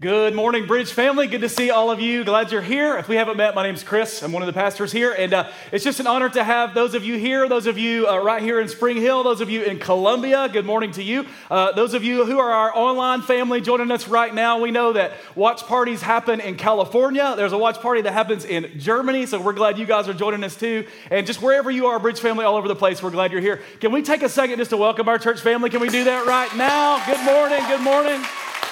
Good morning, Bridge family. Good to see all of you. Glad you're here. If we haven't met, my name's Chris. I'm one of the pastors here, and it's just an honor to have those of you here, those of you right here in Spring Hill, those of you in Columbia. Good morning to you. Those of you who are our online family joining us right now, we know that watch parties happen in California. There's a watch party that happens in Germany, so we're glad you guys are joining us too. And just wherever you are, Bridge family, all over the place, we're glad you're here. Can we take a second just to welcome our church family? Can we do that right now? Good morning. Good morning.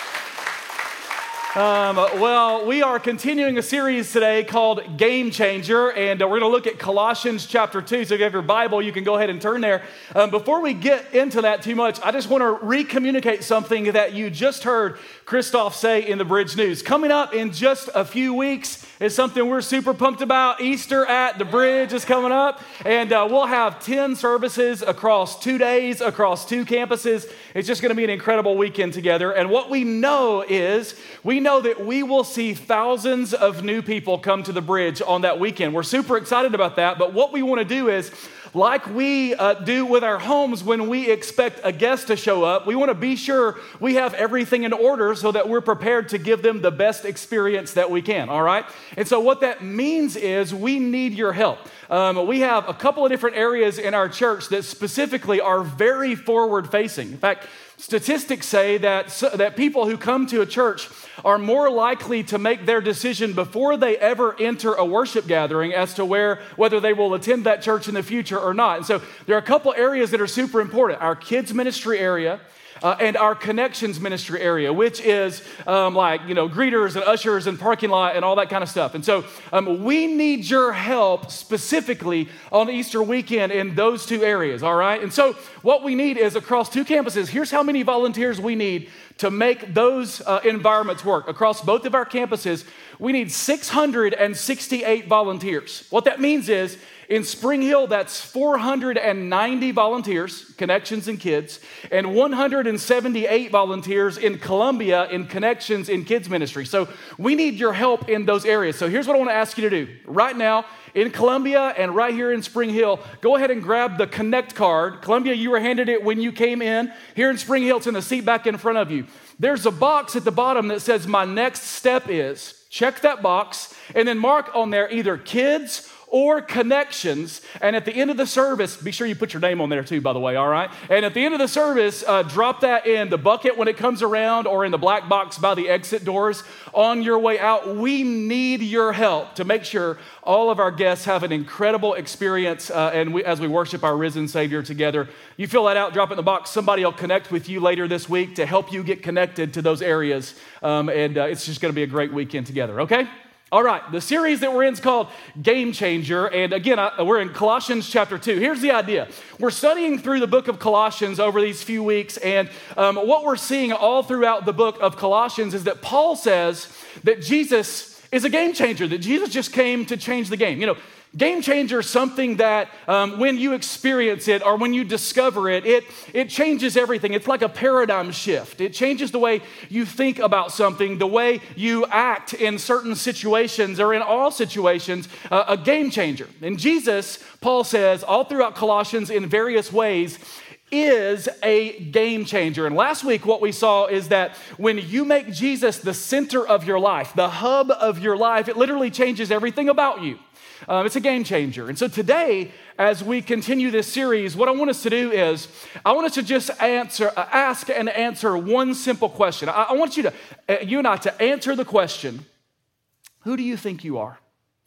Well, we are continuing a series today called Game Changer, and we're going to look at Colossians chapter 2. So if you have your Bible, you can go ahead and turn there. Before we get into that too much, I just want to re-communicate something that you just heard Christoph say in the Bridge News. Coming up in just a few weeks is something we're super pumped about. Easter at the Bridge is coming up, and we'll have 10 services across 2 days, across 2 campuses. It's just going to be an incredible weekend together. And what we know is, we know that we will see thousands of new people come to the Bridge on that weekend. We're super excited about that, but what we want to do is, like we do with our homes when we expect a guest to show up, we want to be sure we have everything in order so that we're prepared to give them the best experience that we can, all right? And so what that means is we need your help. We have a couple of different areas in our church that specifically are very forward-facing. In fact, statistics say that people who come to a church are more likely to make their decision before they ever enter a worship gathering as to whether they will attend that church in the future or not. And so there are a couple areas that are super important. Our kids ministry area and our connections ministry area, which is greeters and ushers and parking lot and all that kind of stuff. And so we need your help specifically on Easter weekend in those 2 areas, all right? And so what we need is across 2 campuses, here's how many volunteers we need to make those environments work. Across both of our campuses, we need 668 volunteers. What that means is, in Spring Hill, that's 490 volunteers, connections and kids, and 178 volunteers in Columbia in connections in kids ministry. So we need your help in those areas. So here's what I want to ask you to do. Right now, in Columbia and right here in Spring Hill, go ahead and grab the Connect card. Columbia, you were handed it when you came in. Here in Spring Hill, it's in the seat back in front of you. There's a box at the bottom that says, "My next step is." Check that box and then mark on there either kids or connections, and at the end of the service, be sure you put your name on there too, by the way, all right? And at the end of the service, drop that in the bucket when it comes around or in the black box by the exit doors on your way out. We need your help to make sure all of our guests have an incredible experience as we worship our risen Savior together. You fill that out, drop it in the box. Somebody will connect with you later this week to help you get connected to those areas, and it's just going to be a great weekend together, okay? All right, the series that we're in is called Game Changer, and again, we're in Colossians chapter 2. Here's the idea. We're studying through the book of Colossians over these few weeks, and what we're seeing all throughout the book of Colossians is that Paul says that Jesus is a game changer, that Jesus just came to change the game. You know, game changer is something that when you experience it or when you discover it, it changes everything. It's like a paradigm shift. It changes the way you think about something, the way you act in certain situations or in all situations, a game changer. And Jesus, Paul says, all throughout Colossians in various ways, is a game changer. And last week what we saw is that when you make Jesus the center of your life, the hub of your life, it literally changes everything about you. It's a game changer. And so today, as we continue this series, what I want us to do is, I want us to just ask and answer one simple question. I want you and I to answer the question, who do you think you are?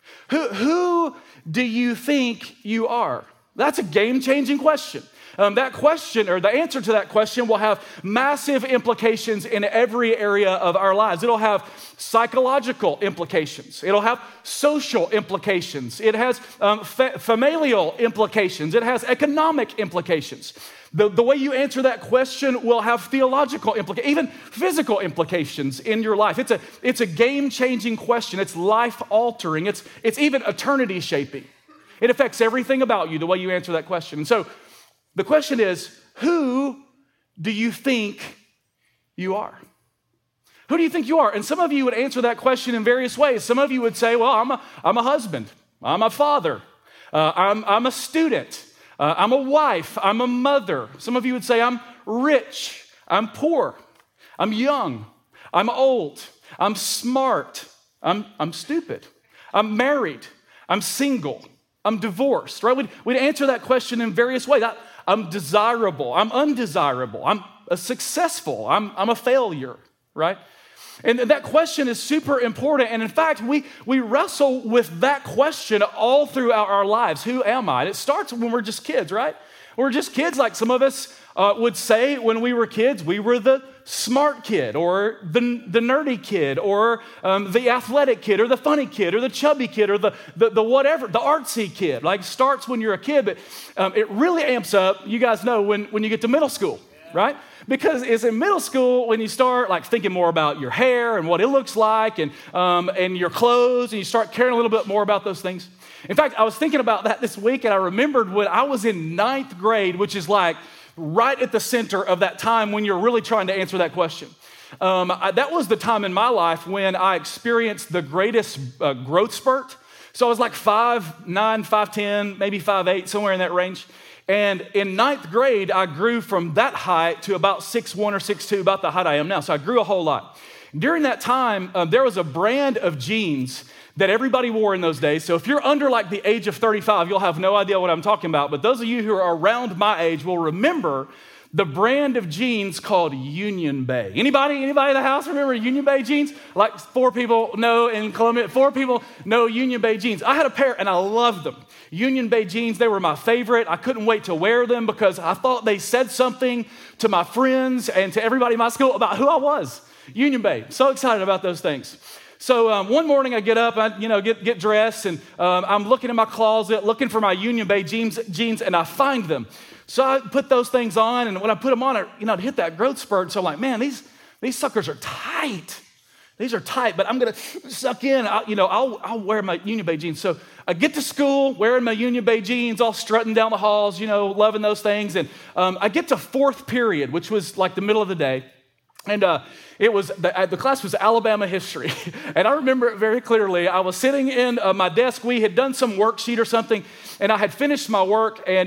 Who do you think you are? That's a game-changing question. That question, or the answer to that question, will have massive implications in every area of our lives. It'll have psychological implications. It'll have social implications. It has familial implications. It has economic implications. The way you answer that question will have theological implications, even physical implications in your life. It's a game-changing question. It's life-altering. It's even eternity-shaping. It affects everything about you, the way you answer that question. And so the question is, who do you think you are? Who do you think you are? And some of you would answer that question in various ways. Some of you would say, well, I'm a husband. I'm a father. I'm a student. I'm a wife. I'm a mother. Some of you would say, I'm rich. I'm poor. I'm young. I'm old. I'm smart. I'm stupid. I'm married. I'm single. I'm divorced, right? We'd answer that question in various ways. I'm desirable. I'm undesirable. I'm successful. I'm a failure, right? And that question is super important. And in fact, we wrestle with that question all throughout our lives. Who am I? And it starts when we're just kids, right? We're just kids, like some of us would say when we were kids. We were the smart kid, or the nerdy kid, or the athletic kid, or the funny kid, or the chubby kid, or the whatever, the artsy kid. Like, starts when you're a kid, but it really amps up, you guys know, when you get to middle school, right? Because it's in middle school when you start like thinking more about your hair and what it looks like, and your clothes, and you start caring a little bit more about those things. In fact, I was thinking about that this week, and I remembered when I was in 9th grade, which is like right at the center of that time when you're really trying to answer that question. That was the time in my life when I experienced the greatest growth spurt. So I was like 5'9", 5'10", maybe 5'8", somewhere in that range. And in 9th grade, I grew from that height to about 6'1" or 6'2", about the height I am now. So I grew a whole lot. During that time, there was a brand of jeans that everybody wore in those days. So if you're under like the age of 35, you'll have no idea what I'm talking about. But those of you who are around my age will remember the brand of jeans called Union Bay. Anybody in the house remember Union Bay jeans? Like 4 people know in Columbia, 4 people know Union Bay jeans. I had a pair and I loved them. Union Bay jeans, they were my favorite. I couldn't wait to wear them because I thought they said something to my friends and to everybody in my school about who I was. Union Bay, so excited about those things. So one morning I get up, I get dressed, and I'm looking in my closet, looking for my Union Bay jeans, and I find them. So I put those things on, and when I put them on, I'd hit that growth spurt. So I'm like, man, these suckers are tight. These are tight, but I'm gonna suck in. I'll wear my Union Bay jeans. So I get to school wearing my Union Bay jeans, all strutting down the halls, loving those things. And I get to 4th period, which was like the middle of the day. And it was the class was Alabama history, and I remember it very clearly. I was sitting in my desk. We had done some worksheet or something, and I had finished my work. And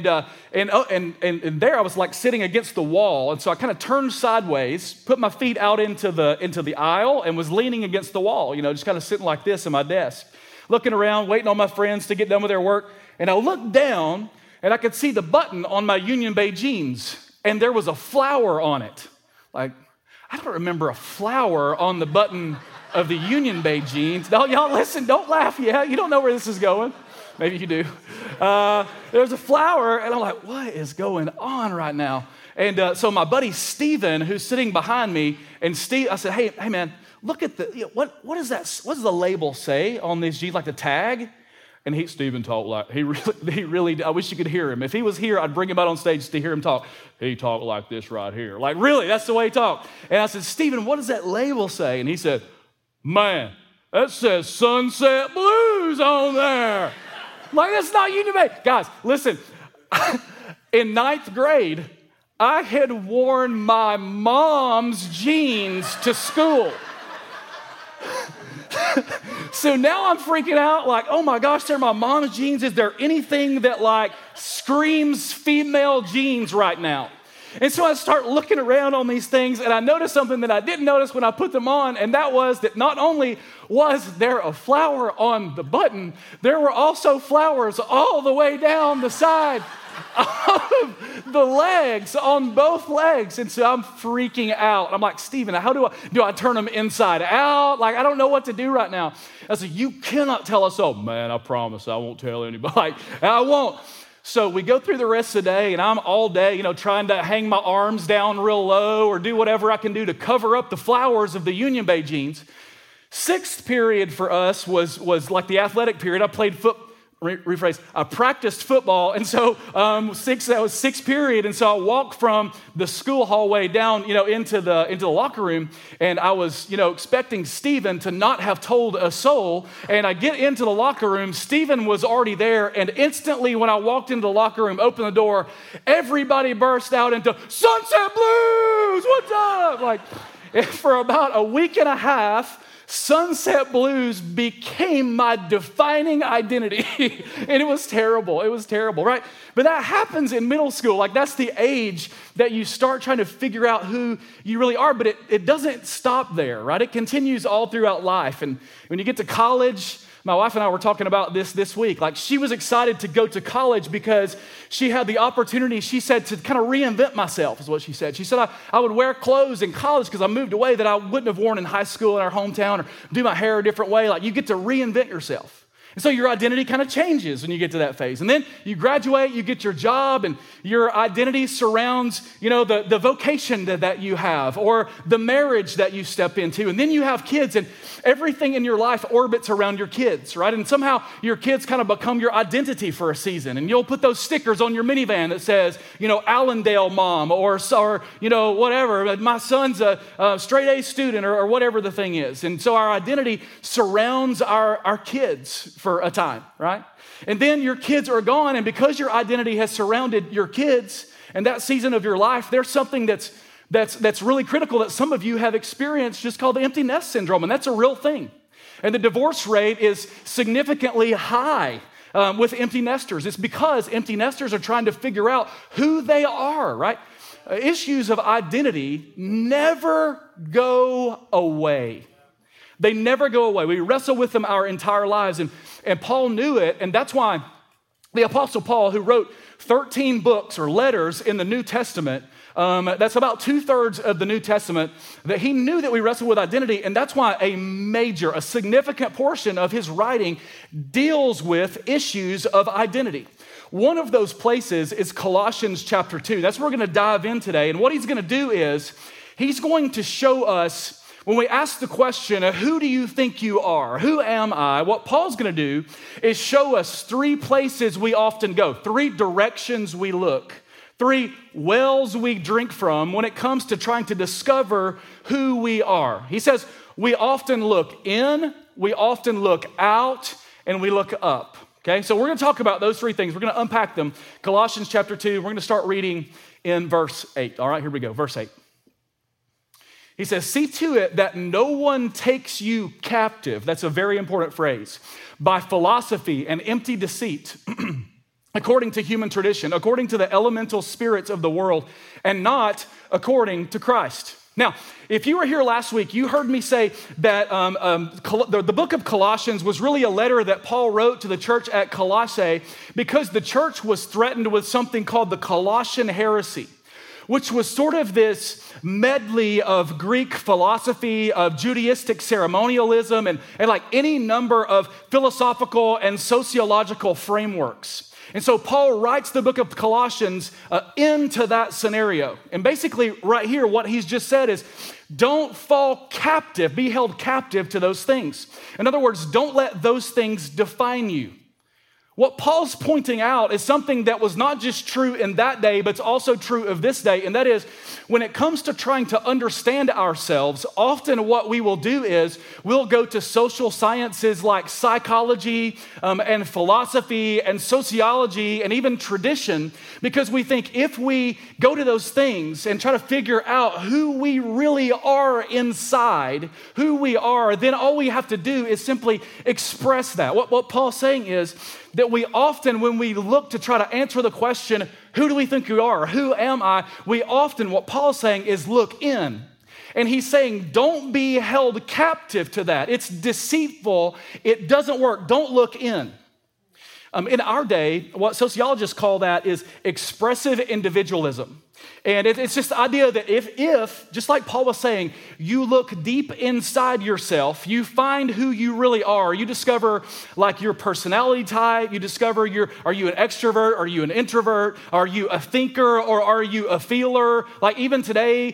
there I was like sitting against the wall, and so I kind of turned sideways, put my feet out into the aisle, and was leaning against the wall. Just kind of sitting like this in my desk, looking around, waiting on my friends to get done with their work. And I looked down, and I could see the button on my Union Bay jeans, and there was a flower on it, like. I don't remember a flower on the button of the Union Bay jeans. No, y'all listen, don't laugh yet. You don't know where this is going. Maybe you do. There's a flower, and I'm like, what is going on right now? And so my buddy Steven, who's sitting behind me, and I said, hey man, look at what is that? What does the label say on these jeans, like the tag? And Stephen talked like, he really, I wish you could hear him. If he was here, I'd bring him out on stage to hear him talk. He talked like this right here. Like, really, that's the way he talked. And I said, Stephen, what does that label say? And he said, man, that says Sunset Blues on there. Like, that's not Union Bay. Guys, listen, in 9th grade, I had worn my mom's jeans to school. So now I'm freaking out like, oh my gosh, they're my mom's jeans. Is there anything that like screams female jeans right now? And so I start looking around on these things, and I noticed something that I didn't notice when I put them on, and that was that not only was there a flower on the button, there were also flowers all the way down the side of the legs, on both legs. And so I'm freaking out. I'm like, Stephen, how do I turn them inside out? Like, I don't know what to do right now. I said, you cannot tell us. Oh man, I promise I won't tell anybody. Like, I won't. So we go through the rest of the day, and I'm all day, trying to hang my arms down real low or do whatever I can do to cover up the flowers of the Union Bay jeans. 6th period for us was like the athletic period. I played I practiced football, and so that was 6th period, and so I walked from the school hallway down, into the locker room, and I was, expecting Stephen to not have told a soul, and I get into the locker room. Stephen was already there, and instantly when I walked into the locker room, opened the door, everybody burst out into Sunset Blues, what's up? Like, for about a week and a half, Sunset Blues became my defining identity. And it was terrible. It was terrible, right? But that happens in middle school. Like, that's the age that you start trying to figure out who you really are. But it doesn't stop there, right? It continues all throughout life. And when you get to college, my wife and I were talking about this week. Like, she was excited to go to college because she had the opportunity, she said, to kind of reinvent myself, is what she said. She said, I would wear clothes in college because I moved away that I wouldn't have worn in high school in our hometown, or do my hair a different way. Like, you get to reinvent yourself. And so your identity kind of changes when you get to that phase. And then you graduate, you get your job, and your identity surrounds, the vocation that you have, or the marriage that you step into. And then you have kids, and everything in your life orbits around your kids, right? And somehow your kids kind of become your identity for a season. And you'll put those stickers on your minivan that says, Allendale mom, or whatever. My son's a straight A student, or whatever the thing is. And so our identity surrounds our kids for a time, right? And then your kids are gone, and because your identity has surrounded your kids and that season of your life, there's something that's really critical that some of you have experienced, just called the empty nest syndrome, and that's a real thing. And the divorce rate is significantly high with empty nesters. It's because empty nesters are trying to figure out who they are, right? Issues of identity never go away. They never go away. We wrestle with them our entire lives, and Paul knew it, and that's why the Apostle Paul, who wrote 13 books or letters in the New Testament, that's about 2/3 of the New Testament, that he knew that we wrestle with identity, and that's why a significant portion of his writing deals with issues of identity. One of those places is Colossians chapter 2. That's where we're going to dive in today, and what he's going to do is he's going to show us, when we ask the question, who do you think you are? Who am I? What Paul's going to do is show us 3 places we often go, 3 directions we look, 3 wells we drink from when it comes to trying to discover who we are. He says we often look in, we often look out, and we look up. Okay, so we're going to talk about those 3 things. We're going to unpack them. Colossians chapter 2, we're going to start reading in verse 8. All right, here we go, verse 8. He says, see to it that no one takes you captive. That's a very important phrase. By philosophy and empty deceit, according to human tradition, according to the elemental spirits of the world, and not according to Christ. Now, if you were here last week, you heard me say that the book of Colossians was really a letter that Paul wrote to the church at Colossae because the church was threatened with something called the Colossian heresy, which was sort of this medley of Greek philosophy, of Judaistic ceremonialism, and like any number of philosophical and sociological frameworks. And so Paul writes the book of Colossians into that scenario. And basically right here, what he's just said is, don't fall captive, be held captive to those things. In other words, don't let those things define you. What Paul's pointing out is something that was not just true in that day, but it's also true of this day. And that is, when it comes to trying to understand ourselves, often what we will do is we'll go to social sciences like psychology and philosophy and sociology and even tradition, because we think if we go to those things and try to figure out who we really are inside, who we are, then all we have to do is simply express that. What Paul's saying is that we often, when we look to try to answer the question, who do we think we are? Who am I? We often, what Paul's saying is look in. And he's saying, don't be held captive to that. It's deceitful. It doesn't work. Don't look in. In our day, what sociologists call that is expressive individualism. And it's just the idea that if, just like Paul was saying, you look deep inside yourself, you find who you really are, you discover like your personality type, you discover are you an extrovert, are you an introvert, are you a thinker, or are you a feeler? Like even today,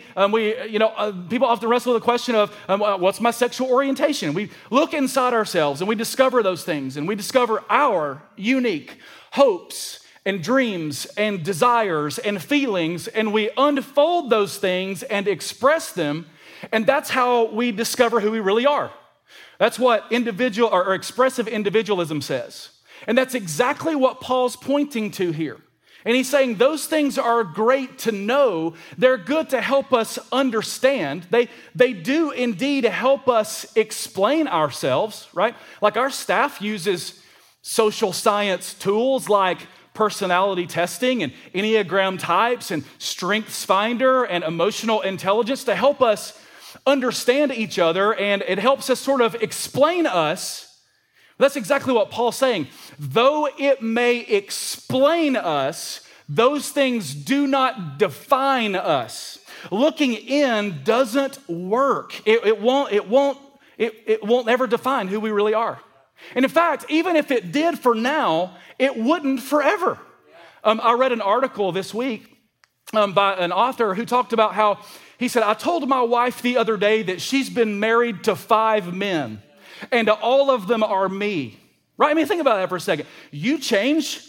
people often wrestle with the question of what's my sexual orientation? We look inside ourselves and we discover those things, and we discover our unique hopes and dreams and desires and feelings, and we unfold those things and express them, and that's how we discover who we really are. That's what individual or expressive individualism says. And that's exactly what Paul's pointing to here. And he's saying those things are great to know. They're good to help us understand. They do indeed help us explain ourselves, right? Like our staff uses social science tools like personality testing and Enneagram types and Strengths Finder and emotional intelligence to help us understand each other, and it helps us sort of explain us. That's exactly what Paul's saying. Though it may explain us, those things do not define us. Looking in doesn't work. It won't ever define who we really are. And in fact, even if it did for now, it wouldn't forever. I read an article this week by an author who talked about how he said, I told my wife the other day that she's been married to 5 men, and all of them are me. Right? I mean, think about that for a second. You change,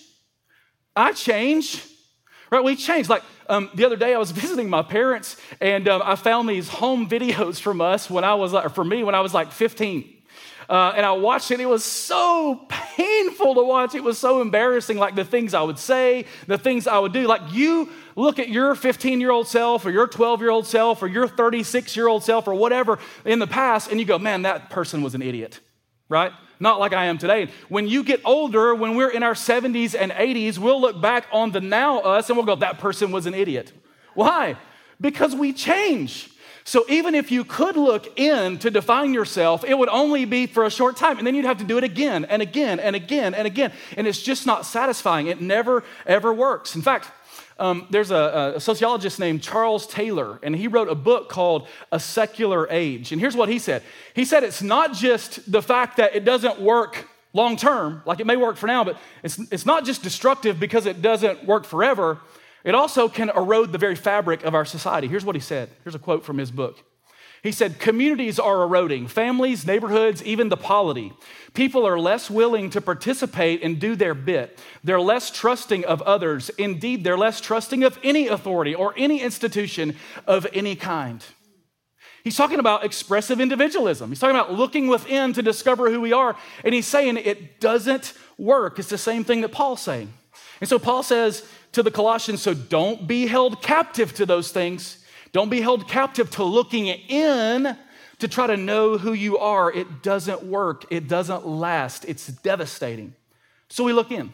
I change, right? We change. Like the other day, I was visiting my parents, and I found these home videos from us when I was like 15. And I watched it. It was so painful to watch. It was so embarrassing, like the things I would say, the things I would do. Like you look at your 15-year-old self or your 12-year-old self or your 36-year-old self or whatever in the past, and you go, man, that person was an idiot, right? Not like I am today. When you get older, when we're in our 70s and 80s, we'll look back on the now us and we'll go, that person was an idiot. Why? Because we change. So even if you could look in to define yourself, it would only be for a short time. And then you'd have to do it again and again and again and again. And it's just not satisfying. It never, ever works. In fact, there's a sociologist named Charles Taylor, and he wrote a book called A Secular Age. And here's what he said. He said it's not just the fact that it doesn't work long term, like it may work for now, but it's not just destructive because it doesn't work forever. It also can erode the very fabric of our society. Here's what he said. Here's a quote from his book. He said, communities are eroding, families, neighborhoods, even the polity. People are less willing to participate and do their bit. They're less trusting of others. Indeed, they're less trusting of any authority or any institution of any kind. He's talking about expressive individualism. He's talking about looking within to discover who we are. And he's saying it doesn't work. It's the same thing that Paul's saying. And so Paul says to the Colossians, so don't be held captive to those things. Don't be held captive to looking in to try to know who you are. It doesn't work. It doesn't last. It's devastating. So we look in.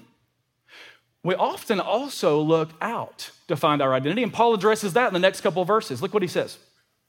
We often also look out to find our identity, and Paul addresses that in the next couple of verses. Look what he says.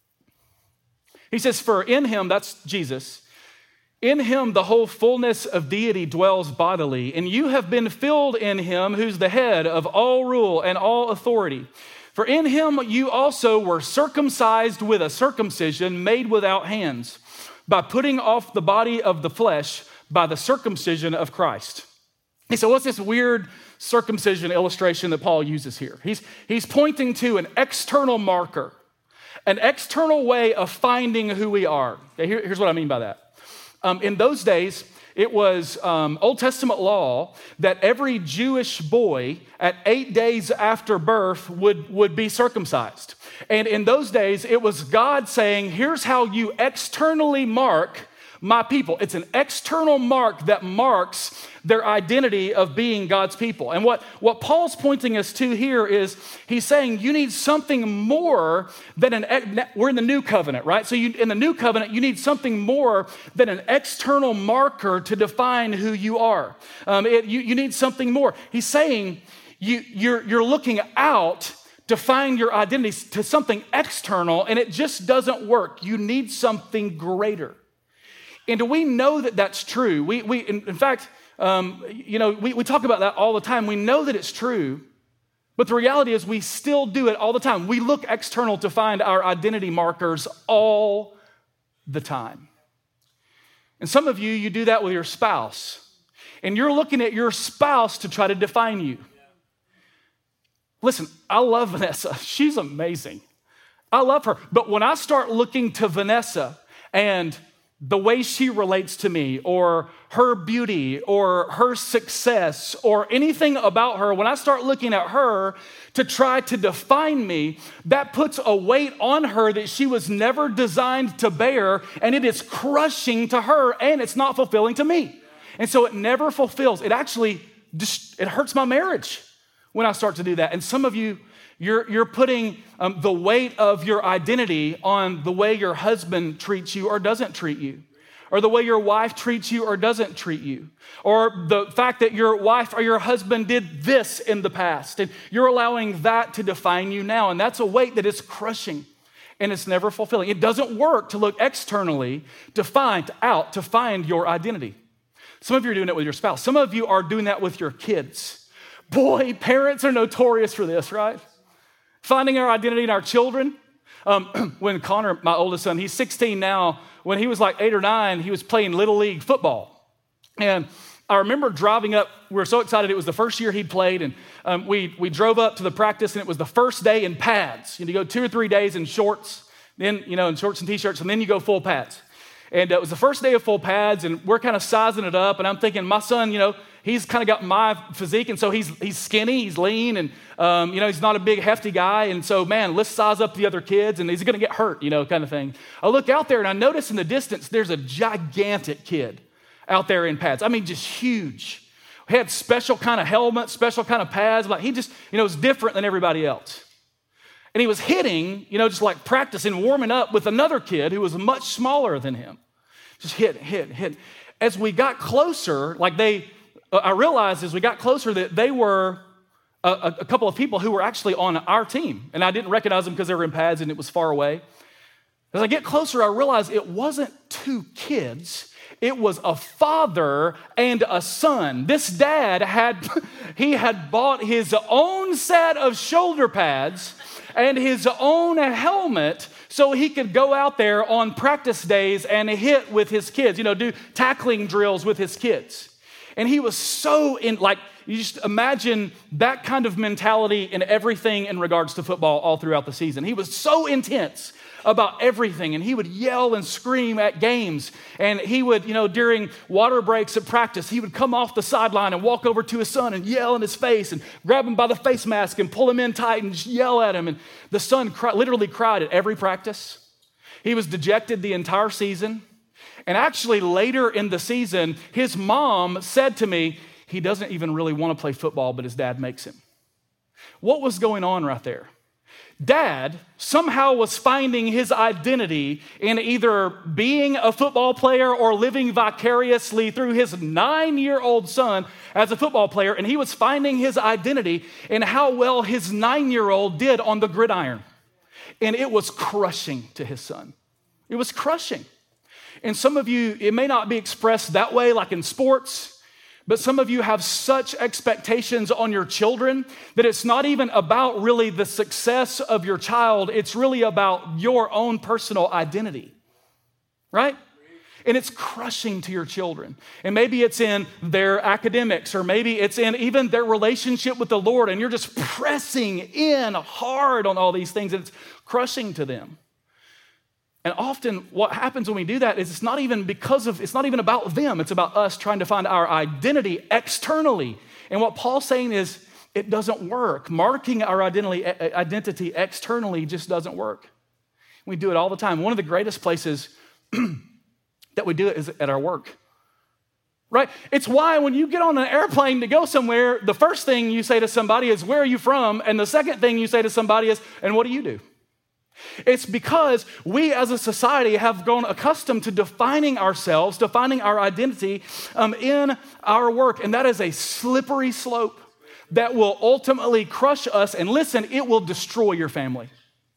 He says, for in him, that's Jesus, in him the whole fullness of deity dwells bodily, and you have been filled in him who's the head of all rule and all authority. For in him you also were circumcised with a circumcision made without hands, by putting off the body of the flesh by the circumcision of Christ. And so what's this weird circumcision illustration that Paul uses here? He's pointing to an external marker, an external way of finding who we are. Okay, here's what I mean by that. In those days, it was Old Testament law that every Jewish boy at 8 days after birth would be circumcised. And in those days, it was God saying, here's how you externally mark my people. It's an external mark that marks their identity of being God's people. And what Paul's pointing us to here is he's saying you need something more than we're in the new covenant, right? So in the new covenant, you need something more than an external marker to define who you are. You need something more. He's saying you're looking out to find your identity to something external, and it just doesn't work. You need something greater. And do we know that that's true? In fact, we talk about that all the time. We know that it's true, but the reality is we still do it all the time. We look external to find our identity markers all the time. And some of you do that with your spouse, and you're looking at your spouse to try to define you. Listen, I love Vanessa. She's amazing. I love her. But when I start looking to Vanessa and the way she relates to me, or her beauty, or her success, or anything about her, when I start looking at her to try to define me, that puts a weight on her that she was never designed to bear, and it is crushing to her, and it's not fulfilling to me. And so it never fulfills. It actually, it hurts my marriage when I start to do that. And some of you, you're putting the weight of your identity on the way your husband treats you or doesn't treat you, or the way your wife treats you or doesn't treat you, or the fact that your wife or your husband did this in the past, and you're allowing that to define you now. And that's a weight that is crushing, and it's never fulfilling. It doesn't work to look externally to find your identity. Some of you are doing it with your spouse. Some of you are doing that with your kids. Boy, parents are notorious for this, right? Finding our identity in our children. When Connor, my oldest son, he's 16 now. When he was like 8 or 9, he was playing Little League football. And I remember driving up. We were so excited. It was the first year he'd played. And we drove up to the practice, and it was the first day in pads. You go 2 or 3 days in shorts, then, in shorts and T-shirts, and then you go full pads. And it was the first day of full pads, and we're kind of sizing it up. And I'm thinking, my son, he's kind of got my physique, and so he's skinny, he's lean, and he's not a big hefty guy. And so, man, let's size up the other kids, and he's going to get hurt, kind of thing. I look out there, and I notice in the distance there's a gigantic kid out there in pads. I mean, just huge. He had special kind of helmet, special kind of pads. Like he just, was different than everybody else. And he was hitting, just like practicing, warming up with another kid who was much smaller than him. Just hit. As we got closer, I realized as we got closer that they were a couple of people who were actually on our team. And I didn't recognize them because they were in pads and it was far away. As I get closer, I realized it wasn't 2 kids. It was a father and a son. This dad had bought his own set of shoulder pads and his own helmet so he could go out there on practice days and hit with his kids, do tackling drills with his kids. And he was so you just imagine that kind of mentality in everything in regards to football all throughout the season. He was so intense about everything, and he would yell and scream at games. And he would, during water breaks at practice, he would come off the sideline and walk over to his son and yell in his face and grab him by the face mask and pull him in tight and just yell at him. And the son literally cried at every practice. He was dejected the entire season. And actually later in the season, his mom said to me, he doesn't even really want to play football, but his dad makes him. What was going on right there? Dad somehow was finding his identity in either being a football player or living vicariously through his 9-year-old son as a football player, and he was finding his identity in how well his 9-year-old did on the gridiron. And it was crushing to his son. It was crushing. And some of you, it may not be expressed that way like in sports, but some of you have such expectations on your children that it's not even about really the success of your child. It's really about your own personal identity, right? And it's crushing to your children. And maybe it's in their academics, or maybe it's in even their relationship with the Lord, and you're just pressing in hard on all these things, and it's crushing to them. And often what happens when we do that is it's not even about them. It's about us trying to find our identity externally. And what Paul's saying is it doesn't work. Marking our identity externally just doesn't work. We do it all the time. One of the greatest places that we do it is at our work. Right? It's why when you get on an airplane to go somewhere, the first thing you say to somebody is, "Where are you from?" And the second thing you say to somebody is, "And what do you do?" It's because we as a society have grown accustomed to defining ourselves, defining our identity in our work. And that is a slippery slope that will ultimately crush us. And listen, it will destroy your family.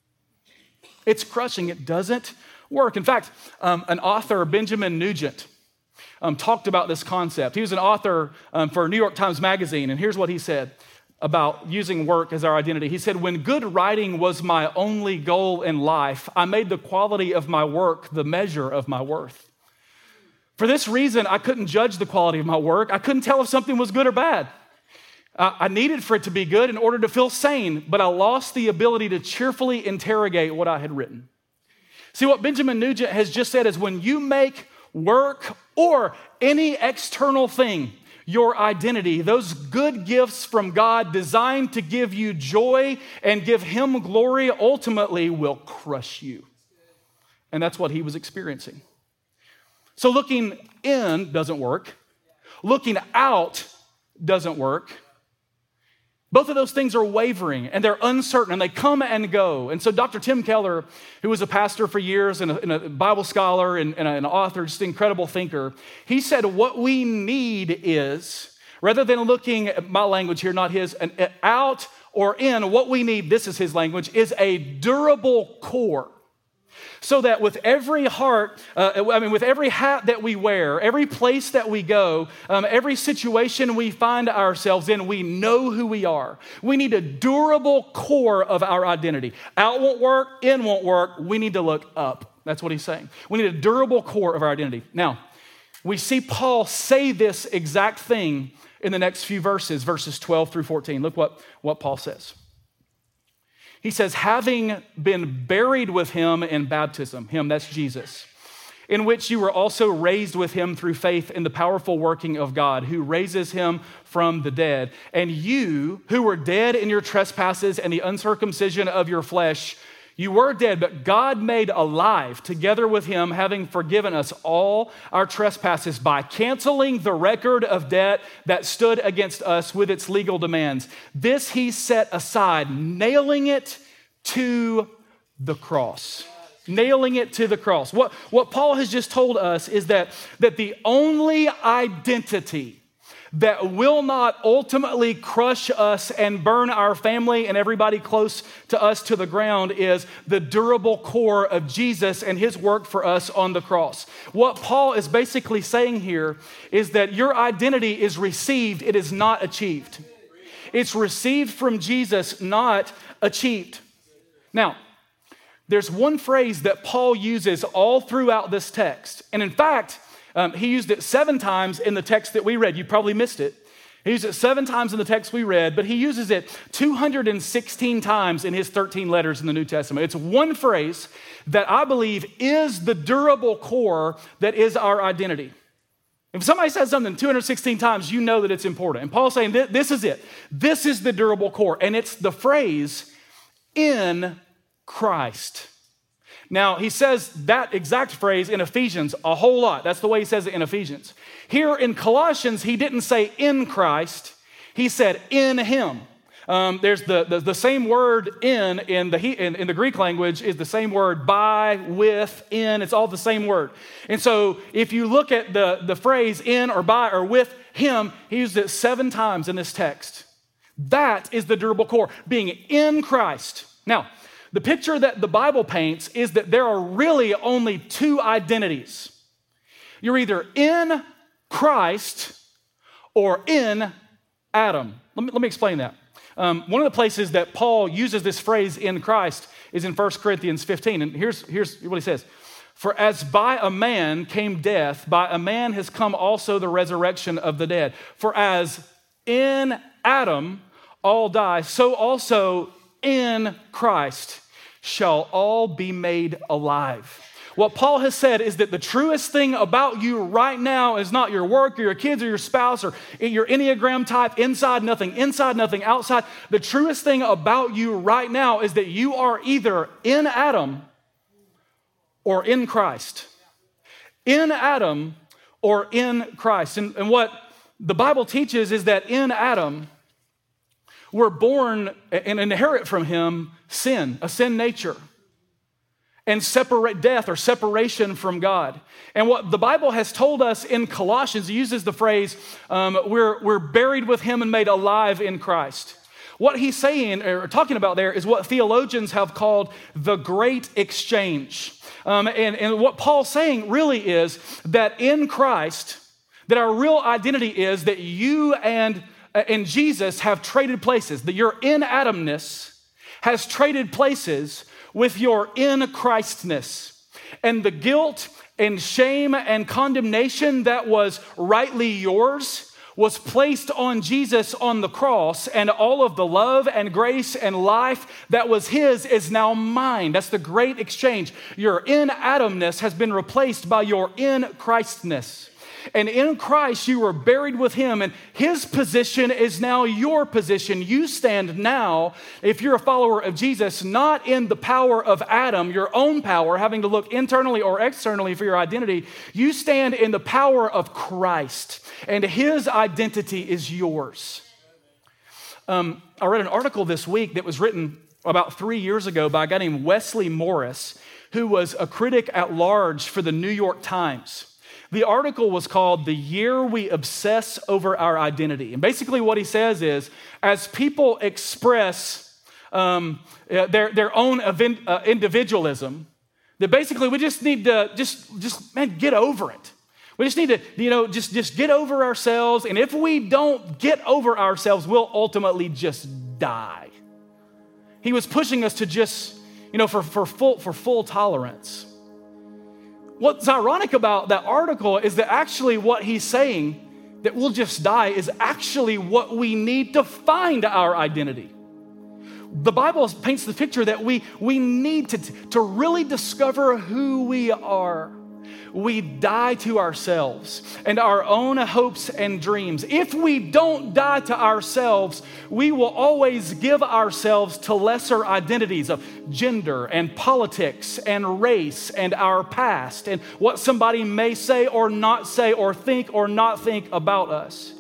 It's crushing. It doesn't work. In fact, an author, Benjamin Nugent, talked about this concept. He was an author for New York Times Magazine. And here's what he said about using work as our identity. He said, "When good writing was my only goal in life, I made the quality of my work the measure of my worth. For this reason, I couldn't judge the quality of my work. I couldn't tell if something was good or bad. I needed for it to be good in order to feel sane, but I lost the ability to cheerfully interrogate what I had written." See, what Benjamin Nugent has just said is when you make work or any external thing your identity, those good gifts from God designed to give you joy and give Him glory ultimately will crush you. And that's what he was experiencing. So looking in doesn't work. Looking out doesn't work. Both of those things are wavering and they're uncertain and they come and go. And so Dr. Tim Keller, who was a pastor for years and a Bible scholar and an author, just an incredible thinker, he said what we need is, rather than looking at my language here, not his, an out or in, what we need, this is his language, is a durable core. So that with every with every hat that we wear, every place that we go, every situation we find ourselves in, we know who we are. We need a durable core of our identity. Out won't work, in won't work. We need to look up. That's what he's saying. We need a durable core of our identity. Now, we see Paul say this exact thing in the next few verses 12 through 14. Look what Paul says. He says, having been buried with him in baptism, him, that's Jesus, in which you were also raised with him through faith in the powerful working of God, who raises him from the dead. And you, who were dead in your trespasses and the uncircumcision of your flesh, you were dead, but God made alive together with him, having forgiven us all our trespasses by canceling the record of debt that stood against us with its legal demands. This he set aside, nailing it to the cross. Nailing it to the cross. What Paul has just told us is that the only identity that will not ultimately crush us and burn our family and everybody close to us to the ground is the durable core of Jesus and his work for us on the cross. What Paul is basically saying here is that your identity is received, it is not achieved. It's received from Jesus, not achieved. Now, there's one phrase that Paul uses all throughout this text. And in fact, he used it 7 times in the text that we read. You probably missed it. He used it 7 times in the text we read, but he uses it 216 times in his 13 letters in the New Testament. It's one phrase that I believe is the durable core that is our identity. If somebody says something 216 times, you know that it's important. And Paul's saying, this is it. This is the durable core. And it's the phrase, in Christ. Now, he says that exact phrase in Ephesians a whole lot. That's the way he says it in Ephesians. Here in Colossians, he didn't say in Christ. He said in him. There's the same word in the Greek language is the same word by, with, in. It's all the same word. And so if you look at the phrase in or by or with him, he used it 7 times in this text. That is the durable core, being in Christ. Now, the picture that the Bible paints is that there are really only 2 identities. You're either in Christ or in Adam. Let me explain that. One of the places that Paul uses this phrase in Christ is in 1 Corinthians 15. And here's what he says. For as by a man came death, by a man has come also the resurrection of the dead. For as in Adam all die, so also in Christ shall all be made alive. What Paul has said is that the truest thing about you right now is not your work or your kids or your spouse or your Enneagram type, inside, nothing outside. The truest thing about you right now is that you are either in Adam or in Christ. In Adam or in Christ. And what the Bible teaches is that in Adam, we're born and inherit from him sin, a sin nature, and death or separation from God. And what the Bible has told us in Colossians, it uses the phrase, we're buried with him and made alive in Christ. What he's saying or talking about there is what theologians have called the great exchange. And what Paul's saying really is that in Christ, that our real identity is that you and Jesus have traded places, that your in Adamness has traded places with your in Christness. And the guilt and shame and condemnation that was rightly yours was placed on Jesus on the cross, and all of the love and grace and life that was his is now mine. That's the great exchange. Your in Adamness has been replaced by your in Christness. And in Christ, you were buried with him, and his position is now your position. You stand now, if you're a follower of Jesus, not in the power of Adam, your own power, having to look internally or externally for your identity. You stand in the power of Christ, and his identity is yours. I read an article this week that was written about 3 years ago by a guy named Wesley Morris, who was a critic at large for the New York Times. The article was called "The Year We Obsess Over Our Identity." And basically what he says is, as people express their own individualism, that basically we just need to man, get over it. We just need to, just get over ourselves. And if we don't get over ourselves, we'll ultimately just die. He was pushing us to just, for full tolerance. What's ironic about that article is that actually what he's saying, that we'll just die, is actually what we need to find our identity. The Bible paints the picture that we need to really discover who we are. We die to ourselves and our own hopes and dreams. If we don't die to ourselves, we will always give ourselves to lesser identities of gender and politics and race and our past and what somebody may say or not say or think about us.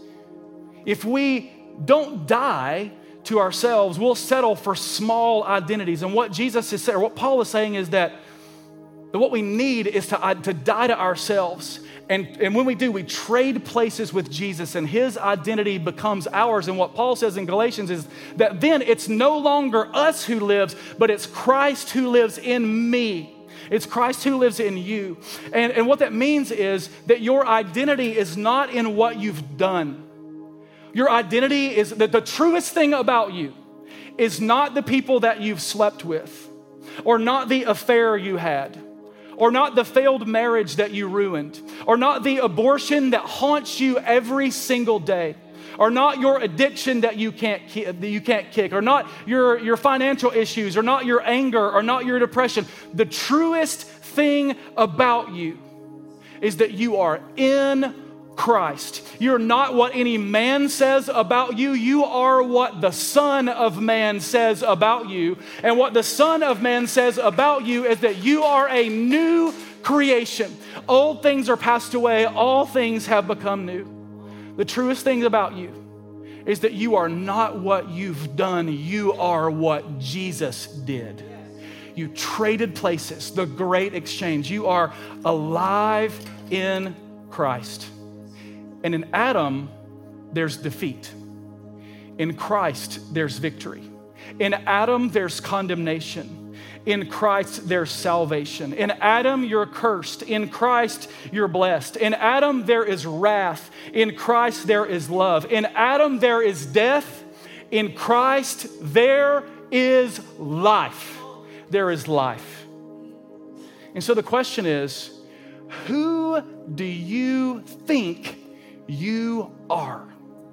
If we don't die to ourselves, we'll settle for small identities. And what Jesus is saying, or what Paul is saying, is that what we need is to die to ourselves. And when we do, we trade places with Jesus and his identity becomes ours. And what Paul says in Galatians is that then it's no longer us who lives, but it's Christ who lives in me. It's Christ who lives in you. And what that means is that your identity is not in what you've done. Your identity is that the truest thing about you is not the people that you've slept with, or not the affair you had, or not the failed marriage that you ruined, or not the abortion that haunts you every single day, or not your addiction that you can't kick, or not your financial issues, or not your anger, or not your depression. The truest thing about you is that you are in Christ. You're not what any man says about you. You are what the Son of Man says about you. And what the Son of Man says about you is that you are a new creation. Old things are passed away. All things have become new. The truest thing about you is that you are not what you've done. You are what Jesus did. You traded places, the great exchange. You are alive in Christ. And in Adam, there's defeat. In Christ, there's victory. In Adam, there's condemnation. In Christ, there's salvation. In Adam, you're cursed. In Christ, you're blessed. In Adam, there is wrath. In Christ, there is love. In Adam, there is death. In Christ, there is life. There is life. And so the question is, who do you think you are?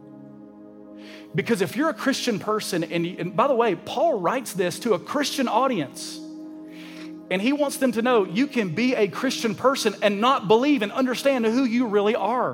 Because if you're a Christian person, and by the way, Paul writes this to a Christian audience, and he wants them to know you can be a Christian person and not believe and understand who you really are.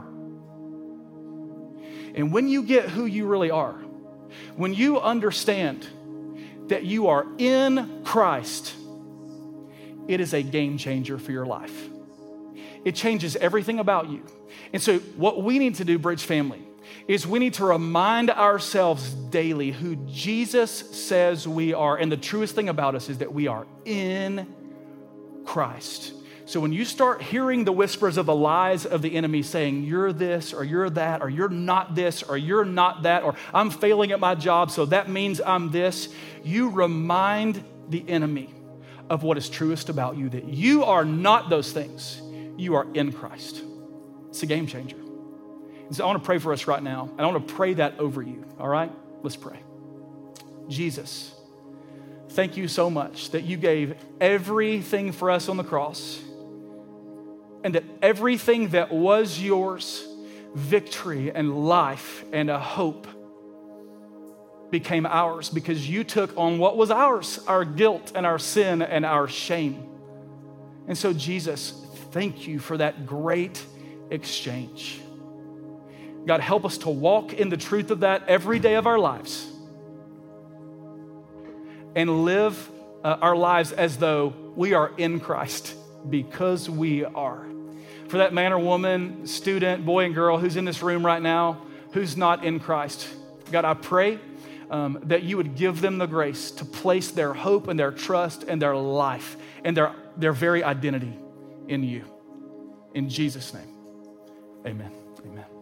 And when you get who you really are, when you understand that you are in Christ, it is a game changer for your life. It changes everything about you. And so what we need to do, Bridge family, is we need to remind ourselves daily who Jesus says we are. And the truest thing about us is that we are in Christ. So when you start hearing the whispers of the lies of the enemy saying, you're this, or you're that, or you're not this, or you're not that, or I'm failing at my job, so that means I'm this, you remind the enemy of what is truest about you, that you are not those things. You are in Christ. It's a game changer. And so I want to pray for us right now. And I want to pray that over you. All right? Let's pray. Jesus, thank you so much that you gave everything for us on the cross, and that everything that was yours, victory and life and a hope, became ours because you took on what was ours, our guilt and our sin and our shame. And so Jesus, thank you for that great exchange. God, help us to walk in the truth of that every day of our lives and live our lives as though we are in Christ, because we are. For that man or woman, student, boy and girl who's in this room right now, who's not in Christ, God, I pray that you would give them the grace to place their hope and their trust and their life and their very identity in you. In Jesus' name, amen. Amen.